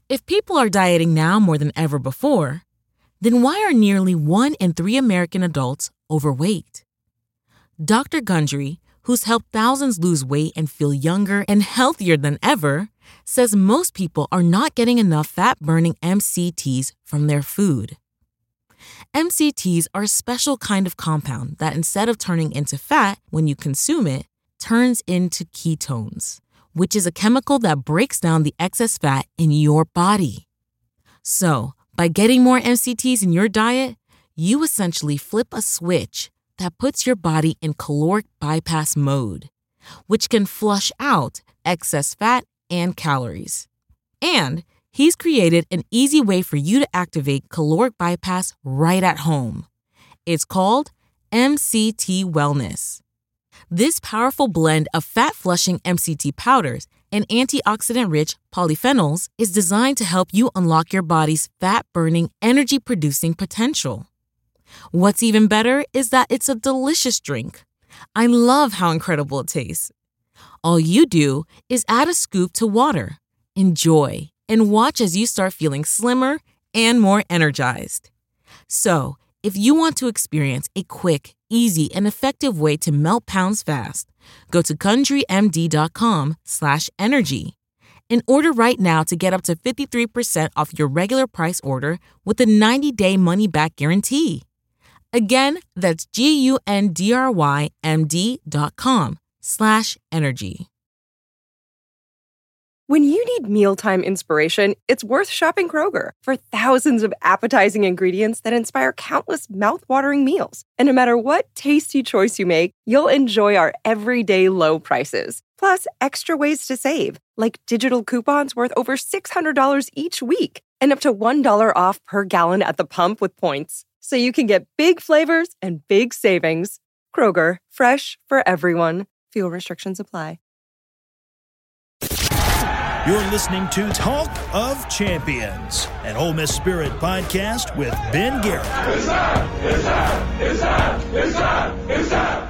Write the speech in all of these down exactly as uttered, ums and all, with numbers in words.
If people are dieting now more than ever before, then why are nearly one in three American adults overweight? Doctor Gundry, who's helped thousands lose weight and feel younger and healthier than ever, says most people are not getting enough fat-burning M C Ts from their food. M C Ts are a special kind of compound that, instead of turning into fat when you consume it, turns into ketones, which is a chemical that breaks down the excess fat in your body. So, by getting more M C Ts in your diet, you essentially flip a switch that puts your body in caloric bypass mode, which can flush out excess fat and calories. And he's created an easy way for you to activate caloric bypass right at home. It's called M C T Wellness. This powerful blend of fat-flushing M C T powders and antioxidant-rich polyphenols is designed to help you unlock your body's fat-burning, energy-producing potential. What's even better is that it's a delicious drink. I love how incredible it tastes. All you do is add a scoop to water, enjoy, and watch as you start feeling slimmer and more energized. So, if you want to experience a quick, easy, and effective way to melt pounds fast, go to GundryMD.com slash energy and order right now to get up to fifty-three percent off your regular price order with a ninety-day money-back guarantee. Again, that's G-U-N-D-R-Y-M-D.com slash energy. When you need mealtime inspiration, it's worth shopping Kroger for thousands of appetizing ingredients that inspire countless mouth-watering meals. And no matter what tasty choice you make, you'll enjoy our everyday low prices. Plus, extra ways to save, like digital coupons worth over six hundred dollars each week and up to one dollar off per gallon at the pump with points. So you can get big flavors and big savings. Kroger, fresh for everyone. Fuel restrictions apply. You're listening to Talk of Champions, an Ole Miss Spirit podcast with Ben Garrett. It's up! It's up! It's up! It's up! It's up!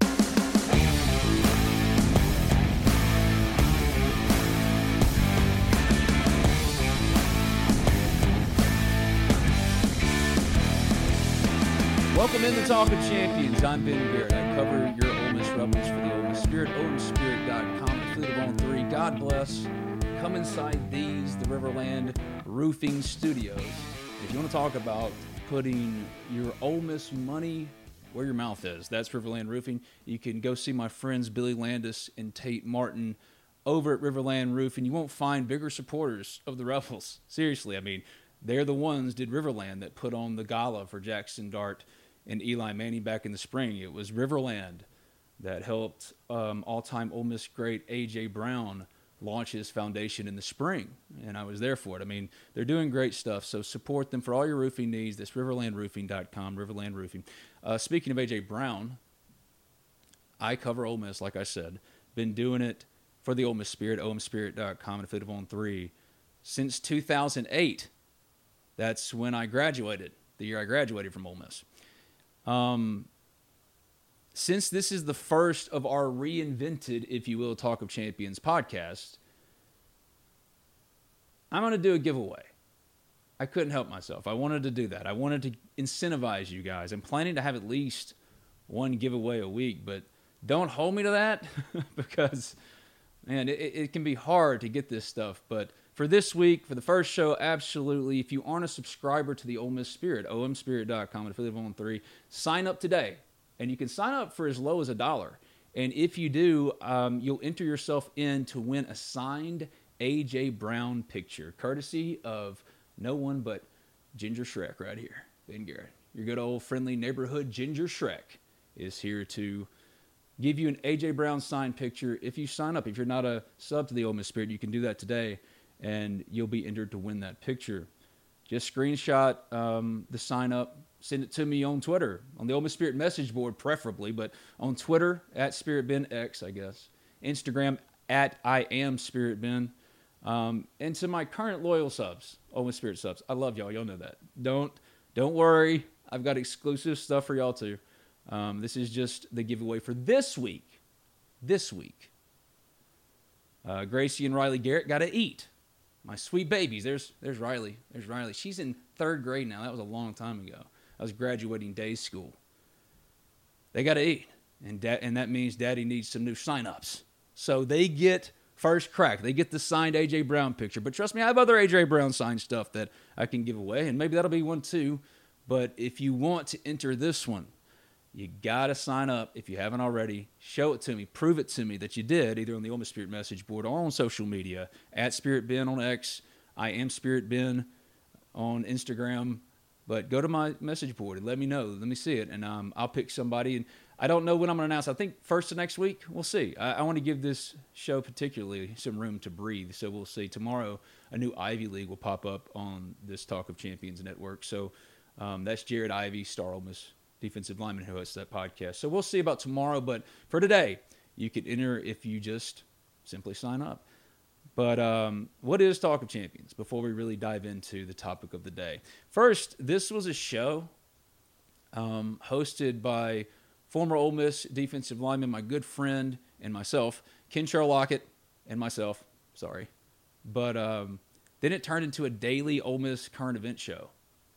Welcome into Talk of Champions. I'm Ben Garrett. I cover your Ole Miss Rebels for the Ole Miss Spirit, ole miss spirit dot com, the Fleet of On three. God bless. Come inside these, the Riverland Roofing Studios. If you want to talk about putting your Ole Miss money where your mouth is, that's Riverland Roofing. You can go see my friends Billy Landis and Tate Martin over at Riverland Roofing. You won't find bigger supporters of the Rebels. Seriously, I mean, they're the ones, did Riverland, that put on the gala for Jackson Dart and Eli Manning back in the spring. It was Riverland that helped um, all-time Ole Miss great A J. Brown launch his foundation in the spring, and I was there for it. I mean, they're doing great stuff, so support them for all your roofing needs. That's riverland roofing dot com, Riverland Roofing. Uh, speaking of A J. Brown, I cover Ole Miss, like I said. Been doing it for the Ole Miss Spirit, ole miss spirit dot com, and Fleet of On three since two thousand eight. That's when I graduated, the year I graduated from Ole Miss. Um, since this is the first of our reinvented, if you will, Talk of Champions podcast, I'm going to do a giveaway. I couldn't help myself. I wanted to do that. I wanted to incentivize you guys. I'm planning to have at least one giveaway a week, but don't hold me to that because, man, it, it can be hard to get this stuff. But for this week, for the first show, absolutely. If you aren't a subscriber to the Ole Miss Spirit, ole miss spirit dot com, and affiliate of On three, sign up today. And you can sign up for as low as a dollar. And if you do, um, you'll enter yourself in to win a signed A J. Brown picture, courtesy of no one but Ginger Shrek right here. Ben Garrett, your good old friendly neighborhood Ginger Shrek, is here to give you an A J. Brown signed picture. If you sign up, if you're not a sub to the Ole Miss Spirit, you can do that today, and you'll be entered to win that picture. Just screenshot um, the sign up. Send it to me on Twitter, on the Ole Miss Spirit message board preferably, but on Twitter, at SpiritBenX, I guess. Instagram, at I am SpiritBen. Um, and to my current loyal subs, Ole Miss Spirit subs, I love y'all. Y'all know that. Don't don't worry. I've got exclusive stuff for y'all too. Um, this is just the giveaway for this week. This week. Uh, Gracie and Riley Garrett got to eat. My sweet babies. There's there's Riley. There's Riley. She's in third grade now. That was a long time ago. I was graduating day school. They got to eat, and da- and that means Daddy needs some new sign-ups. So they get first crack. They get the signed A J Brown picture. But trust me, I have other A J Brown signed stuff that I can give away, and maybe that'll be one too. But if you want to enter this one, you got to sign up if you haven't already. Show it to me. Prove it to me that you did, either on the Ole Miss Spirit message board or on social media, at Spirit Ben on X. I am Spirit Ben on Instagram. But go to my message board and let me know. Let me see it, and um, I'll pick somebody. And I don't know when I'm going to announce. I think first of next week. We'll see. I, I want to give this show particularly some room to breathe, so we'll see. Tomorrow, a new Ivy League will pop up on this Talk of Champions network. So um, that's Jared Ivey, Star Ole Miss defensive lineman who hosts that podcast. So we'll see about tomorrow. But for today, you can enter if you just simply sign up. But um, what is Talk of Champions before we really dive into the topic of the day? First, this was a show um, hosted by former Ole Miss defensive lineman, my good friend, and myself, Ken Lockett, and myself, sorry. But um, then it turned into a daily Ole Miss current event show.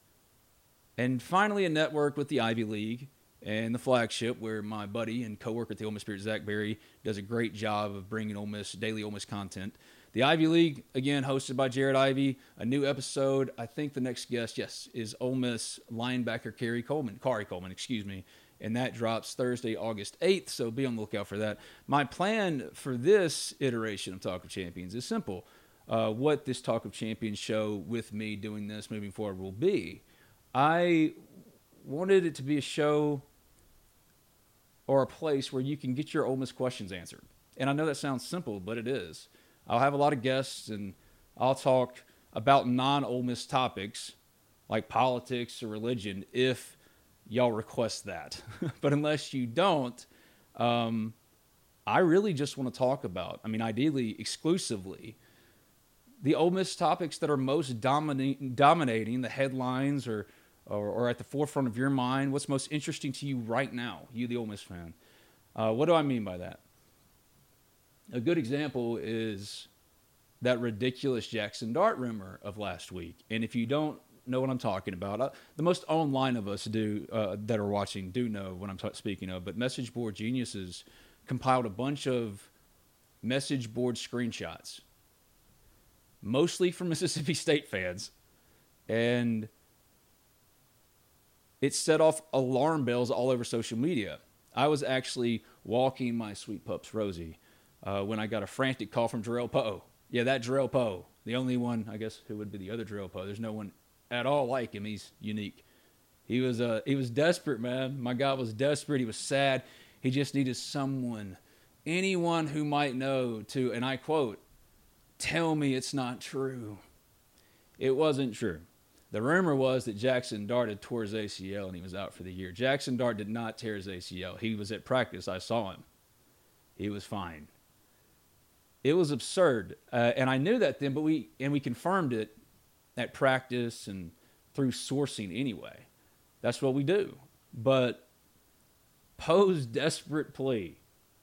And finally, a network with the Ivy League and the flagship, where my buddy and coworker at the Ole Miss Spirit, Zach Berry, does a great job of bringing Ole Miss, daily Ole Miss content. The Ivy League, again, hosted by Jared Ivey. A new episode. I think the next guest, yes, is Ole Miss linebacker Kerry Coleman. Kari Coleman, excuse me. And that drops Thursday, August eighth, so be on the lookout for that. My plan for this iteration of Talk of Champions is simple. Uh, what this Talk of Champions show with me doing this moving forward will be. I wanted it to be a show or a place where you can get your Ole Miss questions answered. And I know that sounds simple, but it is. I'll have a lot of guests, and I'll talk about non-Ole Miss topics like politics or religion if y'all request that. But unless you don't, um, I really just want to talk about, I mean, ideally, exclusively, the Ole Miss topics that are most dominating, dominating the headlines or, or or at the forefront of your mind. What's most interesting to you right now, you the Ole Miss fan? Uh, what do I mean by that? A good example is that ridiculous Jackson Dart rumor of last week. And if you don't know what I'm talking about, uh, the most online of us do uh, that are watching do know what I'm t- speaking of. But Message Board Geniuses compiled a bunch of message board screenshots, mostly from Mississippi State fans, and it set off alarm bells all over social media. I was actually walking my sweet pups, Rosie, uh, when I got a frantic call from Jarrell Poe. Yeah, that Jarrell Poe, the only one, I guess, who would be the other Jarrell Poe. There's no one at all like him. He's unique. He was uh, he was desperate, man. My God was desperate. He was sad. He just needed someone, anyone who might know to, and I quote, tell me it's not true. It wasn't true. The rumor was that Jackson Dart had tore his A C L and he was out for the year. Jackson Dart did not tear his A C L. He was at practice. I saw him. He was fine. It was absurd, uh, and I knew that then. But we and we confirmed it at practice and through sourcing anyway. That's what we do. But Poe's desperate plea,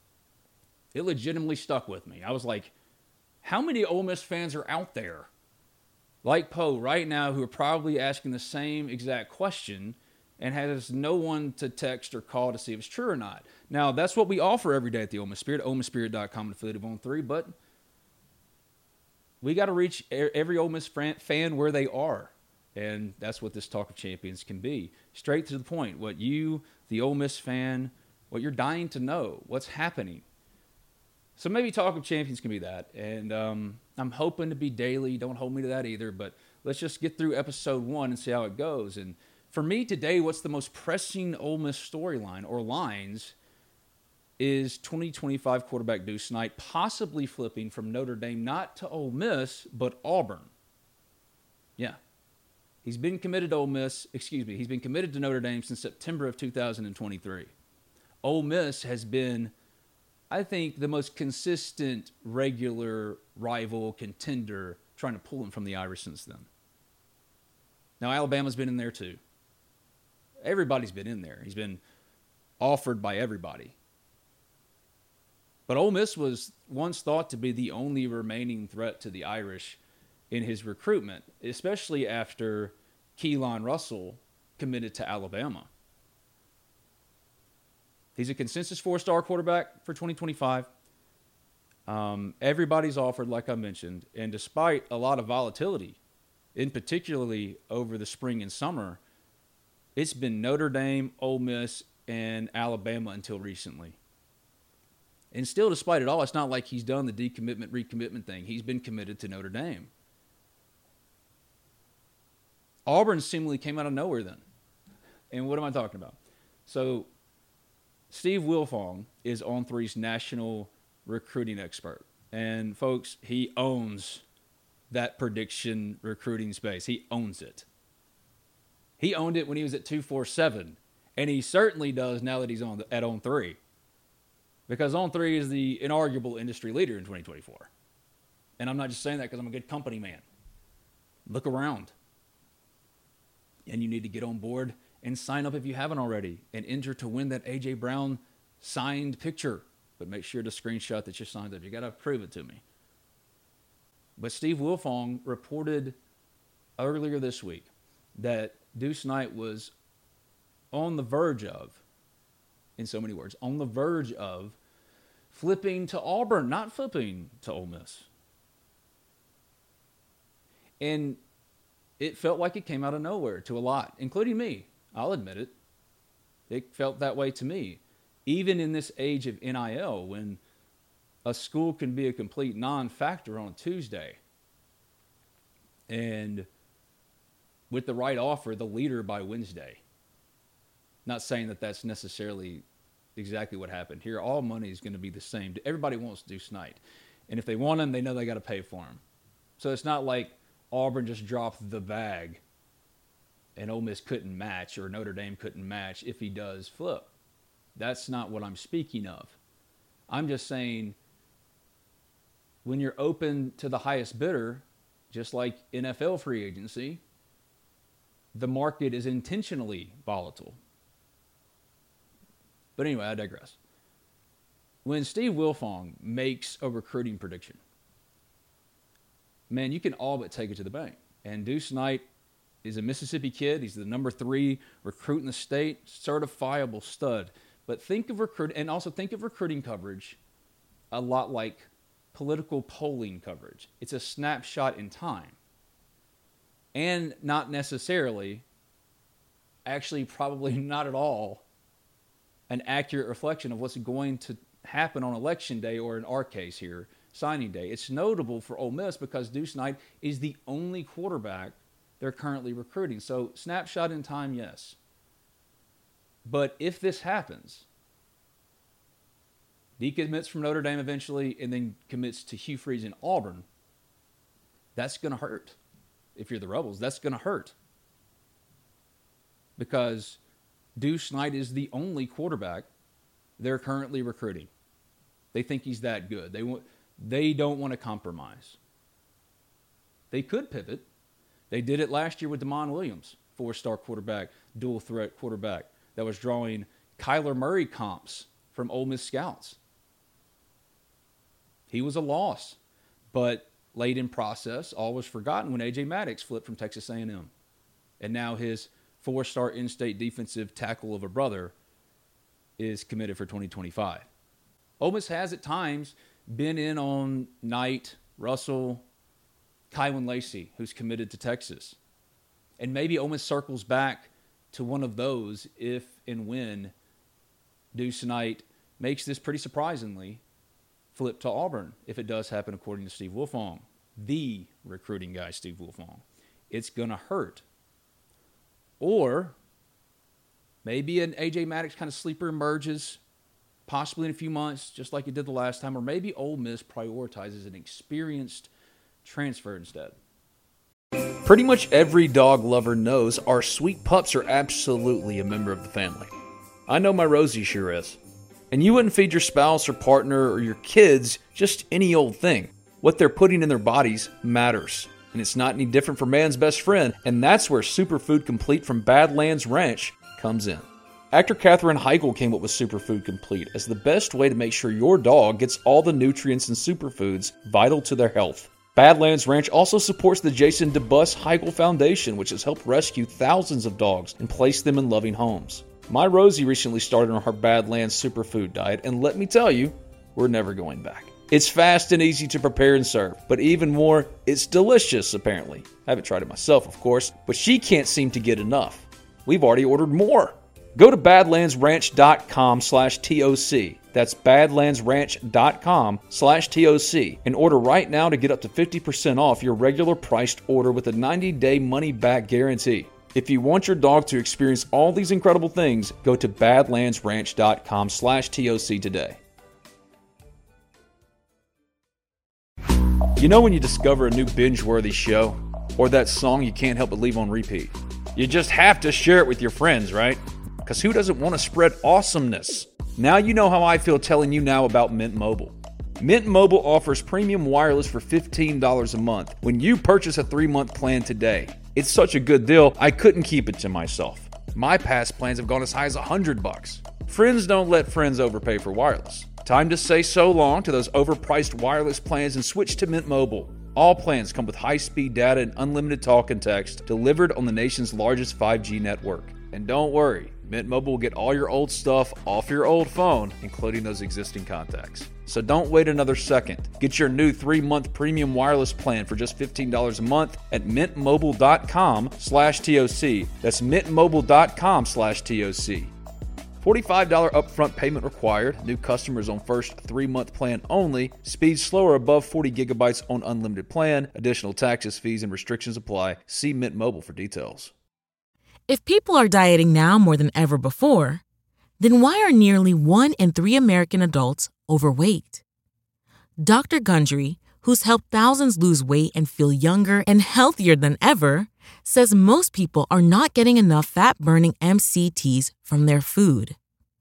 it legitimately stuck with me. I was like, how many Ole Miss fans are out there like Poe right now who are probably asking the same exact question and has no one to text or call to see if it's true or not? Now, that's what we offer every day at the Ole Miss Spirit, ole miss spirit dot com, affiliate of On three, but we got to reach every Ole Miss fan where they are, and that's what this Talk of Champions can be. Straight to the point, what you, the Ole Miss fan, what you're dying to know, what's happening. So maybe Talk of Champions can be that, and um, I'm hoping to be daily. Don't hold me to that either, but let's just get through episode one and see how it goes. And for me today, what's the most pressing Ole Miss storyline or lines is twenty twenty-five quarterback Deuce Knight possibly flipping from Notre Dame, not to Ole Miss, but Auburn. Yeah. He's been committed to Ole Miss, excuse me, he's been committed to Notre Dame since September of two thousand twenty-three. Ole Miss has been, I think, the most consistent, regular rival contender trying to pull him from the Irish since then. Now, Alabama's been in there too. Everybody's been in there. He's been offered by everybody. But Ole Miss was once thought to be the only remaining threat to the Irish in his recruitment, especially after Keelan Russell committed to Alabama. He's a consensus four-star quarterback for twenty twenty-five. Um, everybody's offered, like I mentioned, and despite a lot of volatility, in particularly over the spring and summer, it's been Notre Dame, Ole Miss, and Alabama until recently. And still, despite it all, it's not like he's done the decommitment, recommitment thing. He's been committed to Notre Dame. Auburn seemingly came out of nowhere then. And what am I talking about? So, Steve Wilfong is On three's national recruiting expert. And, folks, he owns that prediction recruiting space. He owns it. He owned it when he was at two forty-seven. And he certainly does now that he's on the, at On three. Because On three is the inarguable industry leader in twenty twenty-four. And I'm not just saying that because I'm a good company man. Look around. And you need to get on board and sign up if you haven't already and enter to win that A J. Brown signed picture. But make sure to screenshot that you signed up. You got to prove it to me. But Steve Wilfong reported earlier this week that Deuce Knight was on the verge of, in so many words, on the verge of flipping to Auburn, not flipping to Ole Miss. And it felt like it came out of nowhere to a lot, including me. I'll admit it. It felt that way to me. Even in this age of N I L, when a school can be a complete non-factor on Tuesday, and with the right offer, the leader by Wednesday. Not saying that that's necessarily exactly what happened here. All money is going to be the same. Everybody wants Deuce Knight. And if they want him, they know they got to pay for him. So it's not like Auburn just dropped the bag and Ole Miss couldn't match or Notre Dame couldn't match if he does flip. That's not what I'm speaking of. I'm just saying when you're open to the highest bidder, just like N F L free agency, the market is intentionally volatile. But anyway, I digress. When Steve Wilfong makes a recruiting prediction, man, you can all but take it to the bank. And Deuce Knight is a Mississippi kid. He's the number three recruit in the state, certifiable stud. But think of recruit, and also think of recruiting coverage a lot like political polling coverage. It's a snapshot in time. And not necessarily, actually probably not at all, an accurate reflection of what's going to happen on election day, or in our case here, signing day. It's notable for Ole Miss because Deuce Knight is the only quarterback they're currently recruiting. So snapshot in time, yes. But if this happens, decommits from Notre Dame eventually and then commits to Hugh Freeze in Auburn, that's going to hurt. If you're the Rebels, that's going to hurt. Because Deuce Knight is the only quarterback they're currently recruiting. They think he's that good. They want, they don't want to compromise. They could pivot. They did it last year with Damon Williams, four-star quarterback, dual-threat quarterback that was drawing Kyler Murray comps from Ole Miss scouts. He was a loss, but late in process, all was forgotten when A J Maddox flipped from Texas A and M. And now his four-star in-state defensive tackle of a brother is committed for twenty twenty-five. Ole Miss has at times been in on Knight, Russell, Kylin Lacey, who's committed to Texas. And maybe Ole Miss circles back to one of those if and when Deuce Knight makes this pretty surprisingly flip to Auburn, if it does happen according to Steve Wilfong, the recruiting guy, Steve Wilfong. It's going to hurt. Or maybe an A J Maddox kind of sleeper emerges, possibly in a few months, just like it did the last time. Or maybe Ole Miss prioritizes an experienced transfer instead. Pretty much every dog lover knows our sweet pups are absolutely a member of the family. I know my Rosie sure is. And you wouldn't feed your spouse or partner or your kids just any old thing. What they're putting in their bodies matters. And it's not any different for man's best friend. And that's where Superfood Complete from Badlands Ranch comes in. Actor Katherine Heigl came up with Superfood Complete as the best way to make sure your dog gets all the nutrients and superfoods vital to their health. Badlands Ranch also supports the Jason DeBus Heigl Foundation, which has helped rescue thousands of dogs and place them in loving homes. My Rosie recently started on her Badlands superfood diet, and let me tell you, we're never going back. It's fast and easy to prepare and serve, but even more, it's delicious, apparently. I haven't tried it myself, of course, but she can't seem to get enough. We've already ordered more. Go to badlandsranch.com slash TOC. That's badlandsranch.com slash TOC and order right now to get up to fifty percent off your regular priced order with a ninety-day money-back guarantee. If you want your dog to experience all these incredible things, go to badlandsranch.com slash TOC today. You know when you discover a new binge-worthy show? Or that song you can't help but leave on repeat? You just have to share it with your friends, right? Because who doesn't want to spread awesomeness? Now you know how I feel telling you now about Mint Mobile. Mint Mobile offers premium wireless for fifteen dollars a month when you purchase a three-month plan today. It's such a good deal, I couldn't keep it to myself. My past plans have gone as high as one hundred bucks. Friends don't let friends overpay for wireless. Time to say so long to those overpriced wireless plans and switch to Mint Mobile. All plans come with high-speed data and unlimited talk and text delivered on the nation's largest five G network. And don't worry, Mint Mobile will get all your old stuff off your old phone, including those existing contacts. So don't wait another second. Get your new three-month premium wireless plan for just fifteen dollars a month at mintmobile.com slash TOC. That's mintmobile.com slash TOC. forty-five dollars upfront payment required. New customers on first three-month plan only. Speed slower above forty gigabytes on unlimited plan. Additional taxes, fees, and restrictions apply. See Mint Mobile for details. If people are dieting now more than ever before, then why are nearly one in three American adults overweight? Doctor Gundry, who's helped thousands lose weight and feel younger and healthier than ever, says most people are not getting enough fat-burning M C Ts from their food.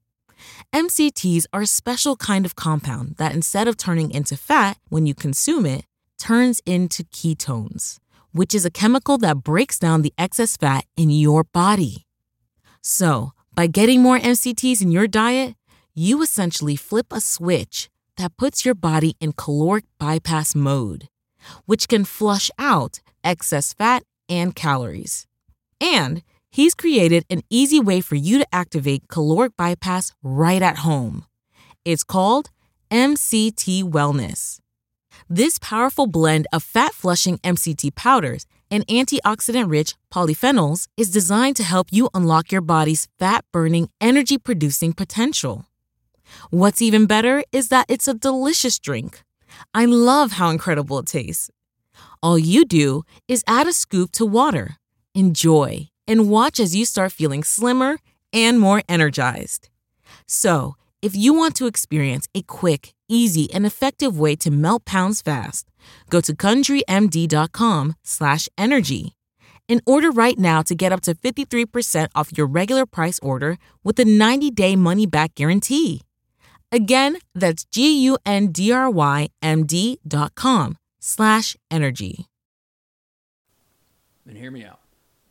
M C Ts are a special kind of compound that instead of turning into fat when you consume it, turns into ketones, which is a chemical that breaks down the excess fat in your body. So, by getting more M C Ts in your diet, you essentially flip a switch that puts your body in caloric bypass mode, which can flush out excess fat and calories. And he's created an easy way for you to activate caloric bypass right at home. It's called M C T Wellness. This powerful blend of fat-flushing M C T powders and antioxidant-rich polyphenols is designed to help you unlock your body's fat-burning, energy-producing potential. What's even better is that it's a delicious drink. I love how incredible it tastes. All you do is add a scoop to water, enjoy, and watch as you start feeling slimmer and more energized. So, if you want to experience a quick, easy, and effective way to melt pounds fast, go to GundryMD.com slash energy and order right now to get up to fifty-three percent off your regular price order with a ninety-day money-back guarantee. Again, that's G-U-N-D-R-Y-M-D dot com slash energy. And hear me out.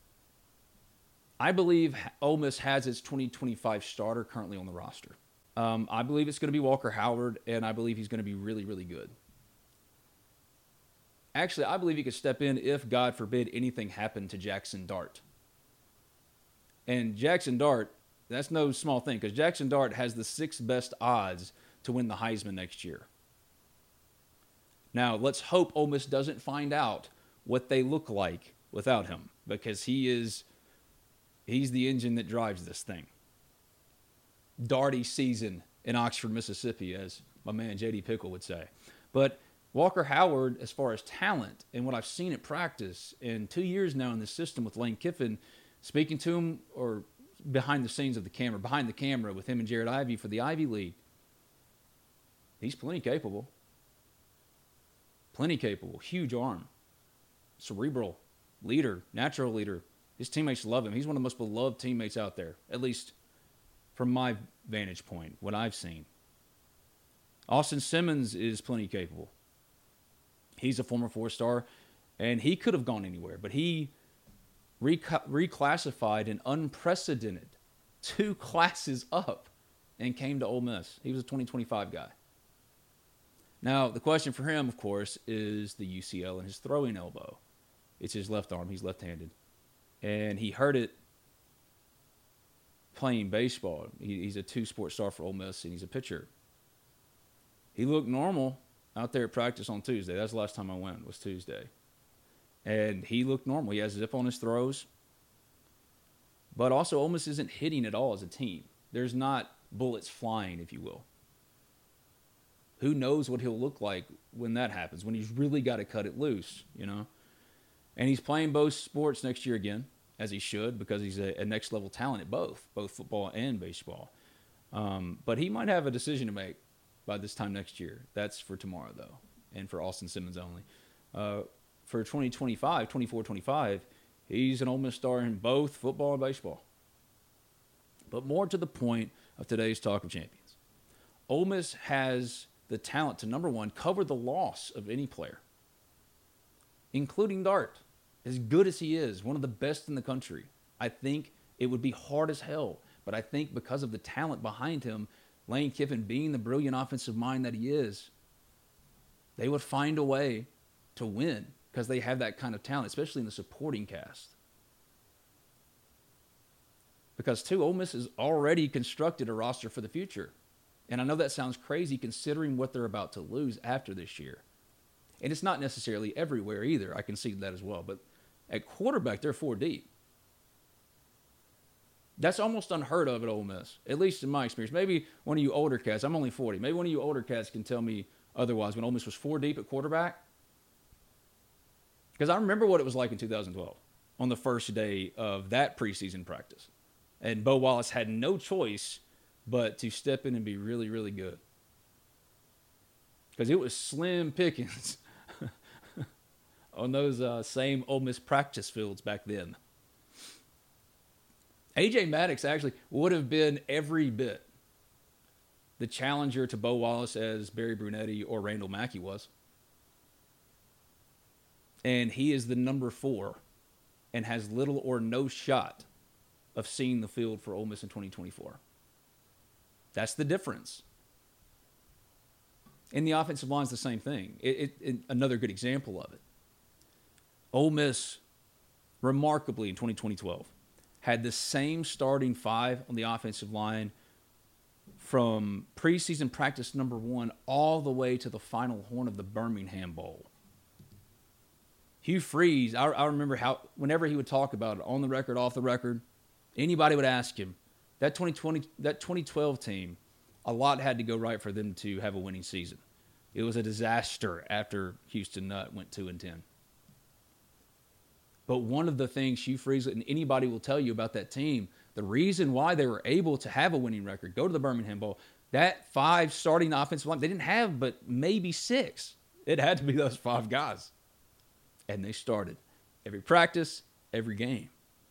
I believe Ole Miss has its twenty twenty-five starter currently on the roster. Um, I believe it's going to be Walker Howard, and I believe he's going to be really, really good. Actually, I believe he could step in if, God forbid, anything happened to Jackson Dart. And Jackson Dart, that's no small thing, because Jackson Dart has the sixth best odds to win the Heisman next year. Now, let's hope Ole Miss doesn't find out what they look like without him, because he is, he's the engine that drives this thing. Darty season in Oxford, Mississippi, as my man J D Pickle would say. But Walker Howard, as far as talent and what I've seen at practice in two years now in the system with Lane Kiffin, speaking to him or behind the scenes of the camera, behind the camera with him and Jared Ivey for the Ivy League, he's plenty capable. Plenty capable. Huge arm. Cerebral. Leader. Natural leader. His teammates love him. He's one of the most beloved teammates out there, at least from my vantage point, what I've seen. Austin Simmons is plenty capable. He's a former four-star, and he could have gone anywhere, but he rec- reclassified an unprecedented two classes up and came to Ole Miss. He was a twenty twenty-five guy. Now, the question for him, of course, is the U C L in his throwing elbow. It's his left arm. He's left-handed. And he hurt it playing baseball. He, he's a two-sport star for Ole Miss, and he's a pitcher. He looked normal out there at practice on Tuesday. That's the last time I went, was Tuesday. And he looked normal. He has zip on his throws. But also, Ole Miss isn't hitting at all as a team. There's not bullets flying, if you will. Who knows what he'll look like when that happens, when he's really got to cut it loose, you know? And he's playing both sports next year again, as he should, because he's a, a next-level talent at both, both football and baseball. Um, but he might have a decision to make by this time next year. That's for tomorrow, though, and for Austin Simmons only. Uh, for twenty twenty-five, twenty-four twenty-five, he's an Ole Miss star in both football and baseball. But more to the point of today's Talk of Champions. Ole Miss has the talent to, number one, cover the loss of any player, including Dart. As good as he is, one of the best in the country, I think it would be hard as hell. But I think because of the talent behind him, Lane Kiffin being the brilliant offensive mind that he is, they would find a way to win because they have that kind of talent, especially in the supporting cast. Because, too, Ole Miss has already constructed a roster for the future. And I know that sounds crazy considering what they're about to lose after this year. And it's not necessarily everywhere either. I concede that as well. But at quarterback, they're four deep. That's almost unheard of at Ole Miss, at least in my experience. Maybe one of you older cats, I'm only forty, maybe one of you older cats can tell me otherwise when Ole Miss was four deep at quarterback. Because I remember what it was like in two thousand twelve on the first day of that preseason practice. And Bo Wallace had no choice but to step in and be really, really good. Because it was slim pickings on those uh, same Ole Miss practice fields back then. A J Maddox actually would have been every bit the challenger to Bo Wallace as Barry Brunetti or Randall Mackey was. And he is the number four and has little or no shot of seeing the field for Ole Miss in twenty twenty-four. That's the difference. And the offensive line is the same thing. It, it, it, another good example of it. Ole Miss, remarkably in twenty twelve, had the same starting five on the offensive line from preseason practice number one all the way to the final horn of the Birmingham Bowl. Hugh Freeze, I, I remember how whenever he would talk about it, on the record, off the record, anybody would ask him, that twenty twenty, that twenty twelve team, a lot had to go right for them to have a winning season. It was a disaster after Houston Nutt went two and ten. But one of the things Hugh Freeze and anybody will tell you about that team, the reason why they were able to have a winning record, go to the Birmingham Bowl, that five starting offensive line, they didn't have but maybe six. It had to be those five guys. And they started every practice, every game.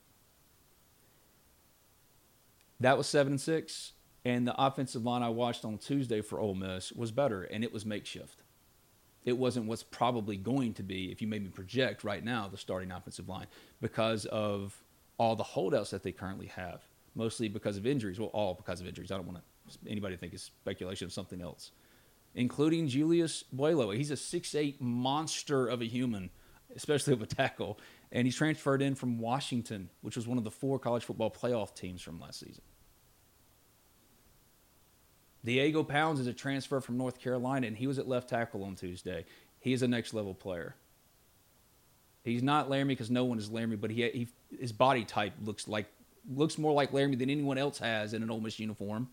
That was seven and six, and the offensive line I watched on Tuesday for Ole Miss was better, and it was makeshift. It wasn't what's probably going to be, if you made me project right now, the starting offensive line, because of all the holdouts that they currently have, mostly because of injuries. Well, all because of injuries. I don't want to, anybody to think it's speculation of something else, including Julius Buelo. He's a six eight monster of a human, especially of a tackle, and he's transferred in from Washington, which was one of the four college football playoff teams from last season. Diego Pounds is a transfer from North Carolina, and he was at left tackle on Tuesday. He is a next-level player. He's not Laramie because no one is Laramie, but he, he his body type looks like looks more like Laramie than anyone else has in an Ole Miss uniform.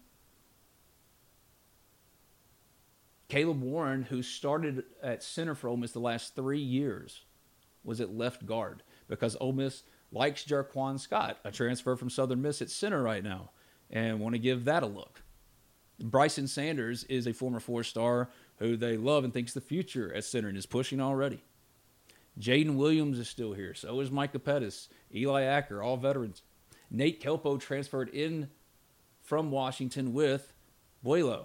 Caleb Warren, who started at center for Ole Miss the last three years, was at left guard because Ole Miss likes Jarquan Scott, a transfer from Southern Miss, at center right now, and want to give that a look. Bryson Sanders is a former four-star who they love and thinks the future at center and is pushing already. Jaden Williams is still here. So is Micah Pettis, Eli Acker, all veterans. Nate Kelpo transferred in from Washington with Buelo.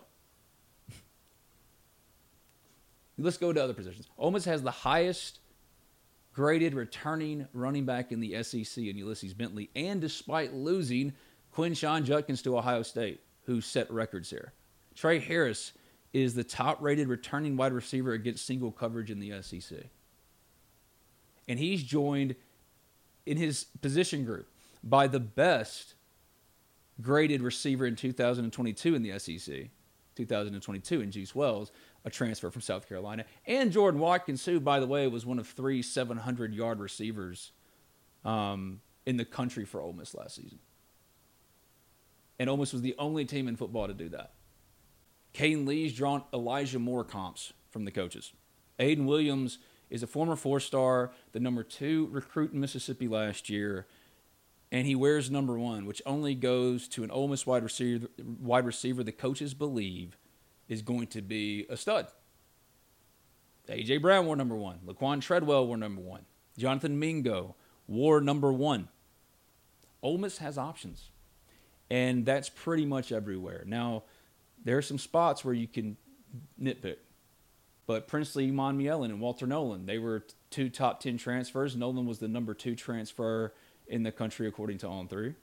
Let's go to other positions. Ole Miss has the highest graded returning running back in the S E C in Ulysses Bentley, and despite losing Quinshon Judkins to Ohio State, who set records here. Trey Harris is the top-rated returning wide receiver against single coverage in the S E C. And he's joined in his position group by the best graded receiver in two thousand twenty-two in the S E C, two thousand twenty-two in Juice Wells, a transfer from South Carolina, and Jordan Watkins, who, by the way, was one of three seven hundred yard receivers um, in the country for Ole Miss last season. And Ole Miss was the only team in football to do that. Caden Lee's drawn Elijah Moore comps from the coaches. Aiden Williams is a former four-star, the number two recruit in Mississippi last year, and he wears number one, which only goes to an Ole Miss wide receiver, wide receiver the coaches believe is going to be a stud. A J. Brown wore number one. Laquan Treadwell wore number one. Jonathan Mingo wore number one. Ole Miss has options, and that's pretty much everywhere. Now, there are some spots where you can nitpick. But Princely Monmielen and Walter Nolan, they were two top ten transfers. Nolan was the number two transfer in the country according to On three.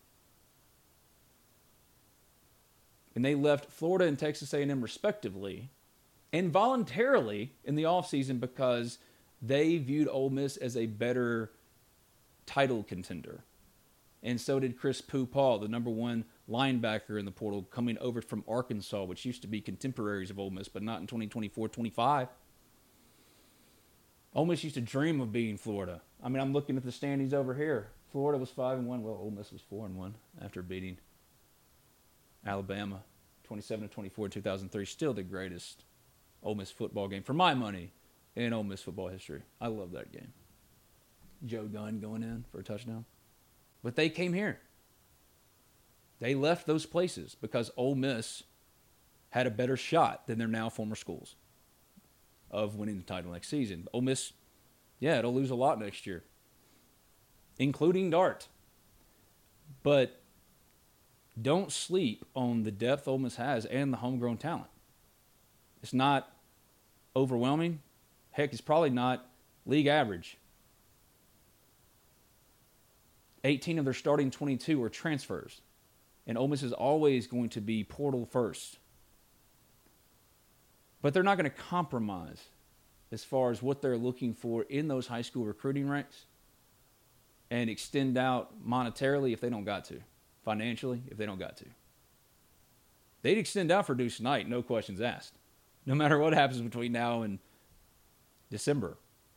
And they left Florida and Texas A and M respectively, and voluntarily in the offseason because they viewed Ole Miss as a better title contender. And so did Chris Pooh-Paul, the number one linebacker in the portal, coming over from Arkansas, which used to be contemporaries of Ole Miss, but not in twenty twenty-four twenty-five. Ole Miss used to dream of being Florida. I mean, I'm looking at the standings over here. Florida was five and one. Well, Ole Miss was four and one after beating Alabama twenty-seven to twenty-four in two thousand three. Still the greatest Ole Miss football game, for my money, in Ole Miss football history. I love that game. Joe Gunn going in for a touchdown. But they came here. They left those places because Ole Miss had a better shot than their now former schools of winning the title next season. Ole Miss, yeah, it'll lose a lot next year, including Dart. But don't sleep on the depth Ole Miss has and the homegrown talent. It's not overwhelming. Heck, it's probably not league average. eighteen of their starting twenty-two are transfers. And Ole Miss is always going to be portal first. But they're not going to compromise as far as what they're looking for in those high school recruiting ranks and extend out monetarily if they don't got to, financially if they don't got to. They'd extend out for Deuce Knight, no questions asked, no matter what happens between now and December.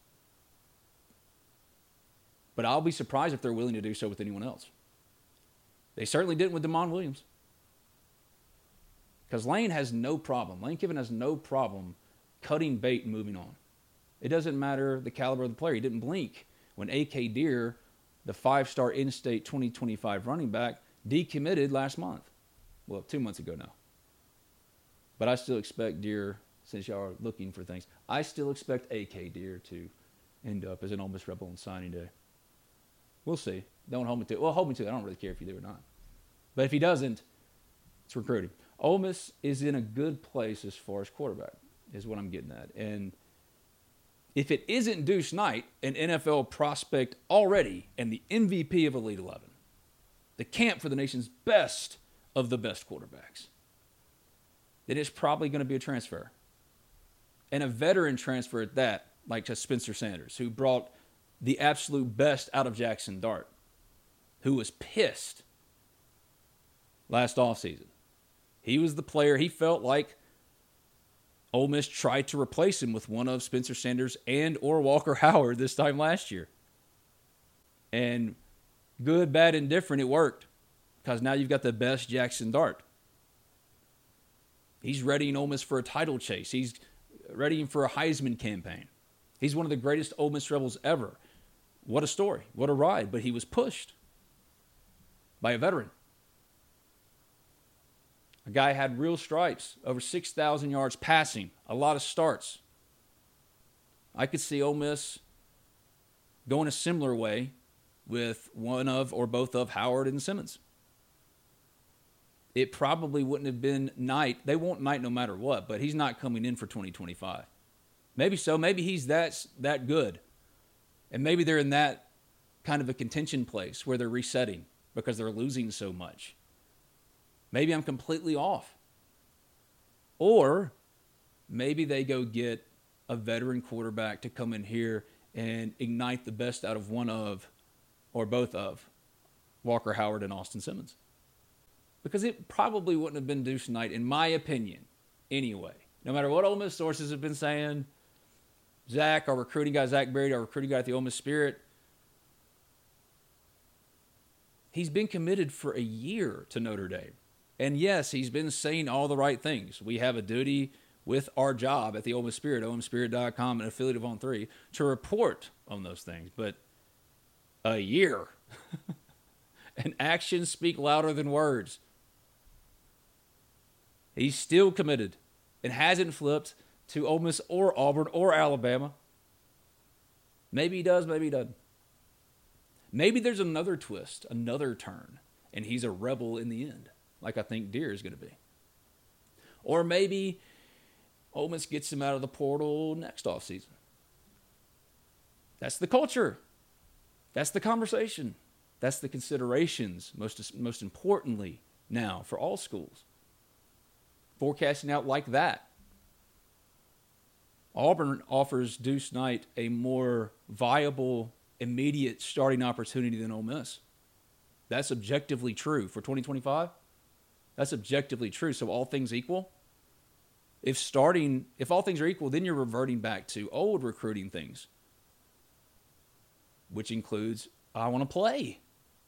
But I'll be surprised if they're willing to do so with anyone else. They certainly didn't with Damon Williams. Because Lane has no problem. Lane Kiffin has no problem cutting bait and moving on. It doesn't matter the caliber of the player. He didn't blink when A K Deer, the five-star in-state twenty twenty-five running back, decommitted last month. Well, two months ago now. But I still expect Deer, since y'all are looking for things, I still expect A K Deer to end up as an Ole Miss Rebel on signing day. We'll see. Don't hold me to it. Well, hold me to it. I don't really care if you do or not. But if he doesn't, it's recruiting. Ole Miss is in a good place as far as quarterback, is what I'm getting at. And if it isn't Deuce Knight, an N F L prospect already and the M V P of Elite eleven, the camp for the nation's best of the best quarterbacks, then it's probably going to be a transfer. And a veteran transfer at that, like to Spencer Sanders, who brought the absolute best out of Jackson Dart, who was pissed last offseason. He was the player he felt like Ole Miss tried to replace him with one of Spencer Sanders and or Walker Howard this time last year. And good, bad, and different, it worked. Because now you've got the best Jackson Dart. He's readying Ole Miss for a title chase. He's readying for a Heisman campaign. He's one of the greatest Ole Miss Rebels ever. What a story. What a ride. But he was pushed by a veteran. A guy had real stripes, over six thousand yards passing, a lot of starts. I could see Ole Miss going a similar way with one of or both of Howard and Simmons. It probably wouldn't have been Knight. They want Knight no matter what, but he's not coming in for twenty twenty-five. Maybe so. Maybe he's that, that good. And maybe they're in that kind of a contention place where they're resetting because they're losing so much. Maybe I'm completely off. Or maybe they go get a veteran quarterback to come in here and ignite the best out of one of, or both of, Walker Howard and Austin Simmons. Because it probably wouldn't have been Deuce Knight, in my opinion, anyway. No matter what Ole Miss sources have been saying, Zach, our recruiting guy, Zach Berry, our recruiting guy at the Ole Miss Spirit, he's been committed for a year to Notre Dame. And yes, he's been saying all the right things. We have a duty with our job at the Ole Miss Spirit, O M Spirit dot com, an affiliate of On three, to report on those things. But a year. And actions speak louder than words. He's still committed and hasn't flipped to Ole Miss or Auburn or Alabama. Maybe he does, maybe he doesn't. Maybe there's another twist, another turn, and he's a rebel in the end, like I think Deere is going to be. Or maybe Ole Miss gets him out of the portal next offseason. That's the culture. That's the conversation. That's the considerations, most, most importantly now, for all schools. Forecasting out like that. Auburn offers Deuce Knight a more viable, immediate starting opportunity than Ole Miss. That's objectively true for twenty twenty-five. That's objectively true. So all things equal, if starting, if all things are equal, then you're reverting back to old recruiting things, which includes I want to play.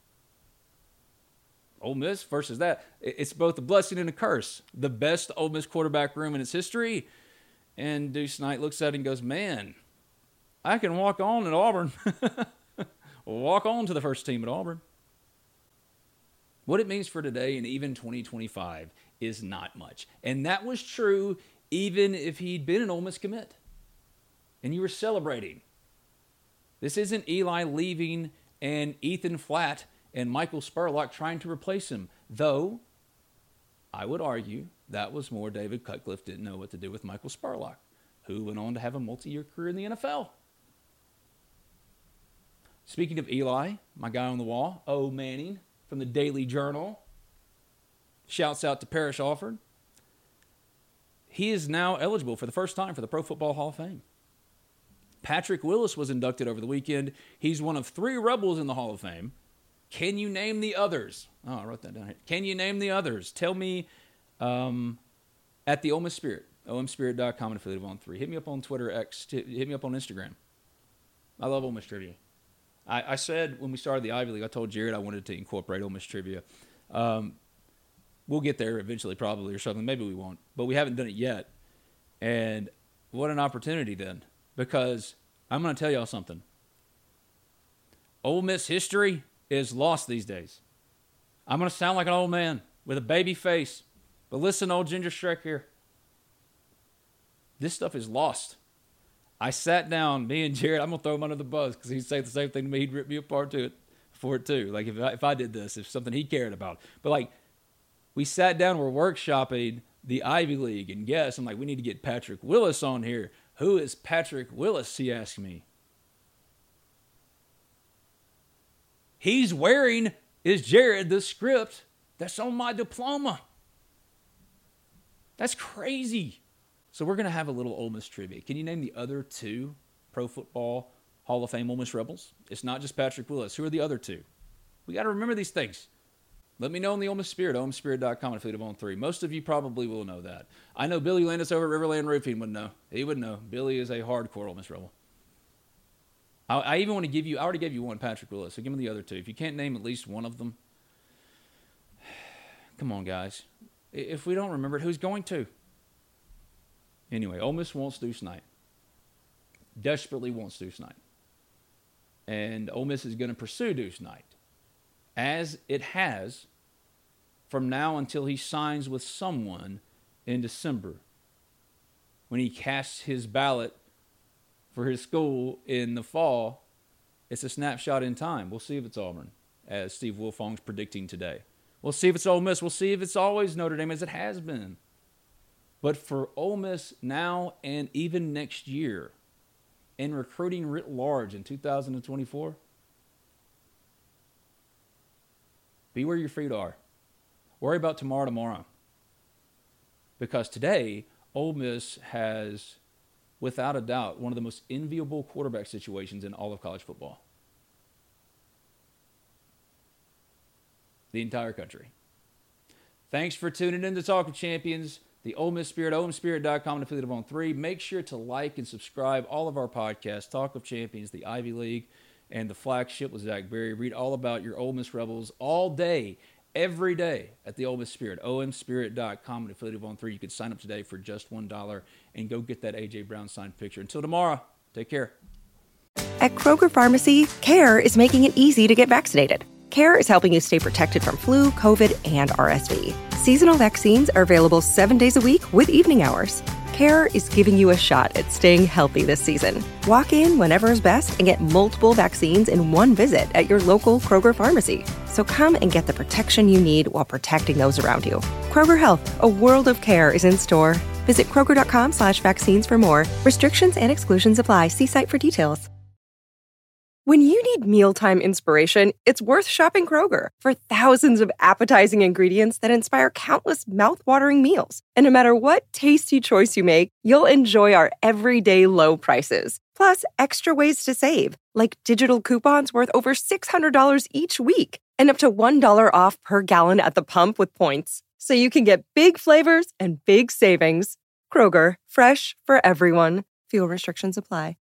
Ole Miss versus that. It's both a blessing and a curse. The best Ole Miss quarterback room in its history. And Deuce Knight looks at it and goes, man, I can walk on at Auburn. Walk on to the first team at Auburn. What it means for today and even twenty twenty-five is not much. And that was true even if he'd been an Ole Miss commit. And you were celebrating. This isn't Eli leaving and Ethan Flatt and Michael Spurlock trying to replace him. Though, I would argue that was more David Cutcliffe didn't know what to do with Michael Spurlock, who went on to have a multi-year career in the N F L. Speaking of Eli, my guy on the wall, O. Manning from the Daily Journal, shouts out to Parrish Alford. He is now eligible for the first time for the Pro Football Hall of Fame. Patrick Willis was inducted over the weekend. He's one of three Rebels in the Hall of Fame. Can you name the others? Oh, I wrote that down here. Can you name the others? Tell me um, at the Ole Miss Spirit, O M Spirit dot com, and affiliate of On three. Hit me up on Twitter, X, hit me up on Instagram. I love Ole Miss trivia. I, I said when we started the Ivy League, I told Jared I wanted to incorporate Ole Miss trivia. Um, we'll get there eventually, probably, or something. Maybe we won't, but we haven't done it yet. And what an opportunity then, because I'm going to tell y'all something. Ole Miss history is lost these days. I'm going to sound like an old man with a baby face, but listen, old Ginger Shrek here. This stuff is lost. I sat down, me and Jared, I'm going to throw him under the bus because he'd say the same thing to me. He'd rip me apart to it for it too. Like if I, if I did this, if something he cared about. But like we sat down, we're workshopping the Ivy League, and guess, I'm like, we need to get Patrick Willis on here. Who is Patrick Willis, he asked me. He's wearing, is Jared, the script that's on my diploma. That's crazy. So we're going to have a little Ole Miss trivia. Can you name the other two Pro Football Hall of Fame Ole Miss Rebels? It's not just Patrick Willis. Who are the other two? We got to remember these things. Let me know in the Ole Miss Spirit, O M Spirit dot com, affiliate of On three. Most of you probably will know that. I know Billy Landis over at Riverland Roofing would know. He would know. Billy is a hardcore Ole Miss Rebel. I, I even want to give you, I already gave you one, Patrick Willis, so give me the other two. If you can't name at least one of them, come on, guys. If we don't remember it, who's going to? Anyway, Ole Miss wants Deuce Knight. Desperately wants Deuce Knight. And Ole Miss is going to pursue Deuce Knight, as it has from now until he signs with someone in December, when he casts his ballot for his school in the fall. It's a snapshot in time. We'll see if it's Auburn, as Steve Wilfong's predicting today. We'll see if it's Ole Miss. We'll see if it's always Notre Dame, as it has been. But for Ole Miss now and even next year, and recruiting writ large in two thousand twenty-four, be where your feet are. Worry about tomorrow tomorrow. Because today, Ole Miss has, without a doubt, one of the most enviable quarterback situations in all of college football. The entire country. Thanks for tuning in to Talk of Champions, the Ole Miss Spirit, O M Spirit dot com, and affiliate of On three. Make sure to like and subscribe all of our podcasts, Talk of Champions, the Ivy League, and the Flagship with Zach Berry. Read all about your Ole Miss Rebels all day, every day at the Ole Miss Spirit, O M Spirit dot com, and affiliate of On three. You can sign up today for just one dollar and go get that A J Brown signed picture. Until tomorrow, take care. At Kroger Pharmacy, CARE is making it easy to get vaccinated. CARE is helping you stay protected from flu, COVID, and R S V. Seasonal vaccines are available seven days a week with evening hours. CARE is giving you a shot at staying healthy this season. Walk in whenever is best and get multiple vaccines in one visit at your local Kroger pharmacy. So come and get the protection you need while protecting those around you. Kroger Health, a world of care is in store. Visit Kroger.com slash vaccines for more. Restrictions and exclusions apply. See site for details. When you need mealtime inspiration, it's worth shopping Kroger for thousands of appetizing ingredients that inspire countless mouth-watering meals. And no matter what tasty choice you make, you'll enjoy our everyday low prices. Plus, extra ways to save, like digital coupons worth over six hundred dollars each week and up to one dollar off per gallon at the pump with points. So you can get big flavors and big savings. Kroger, fresh for everyone. Fuel restrictions apply.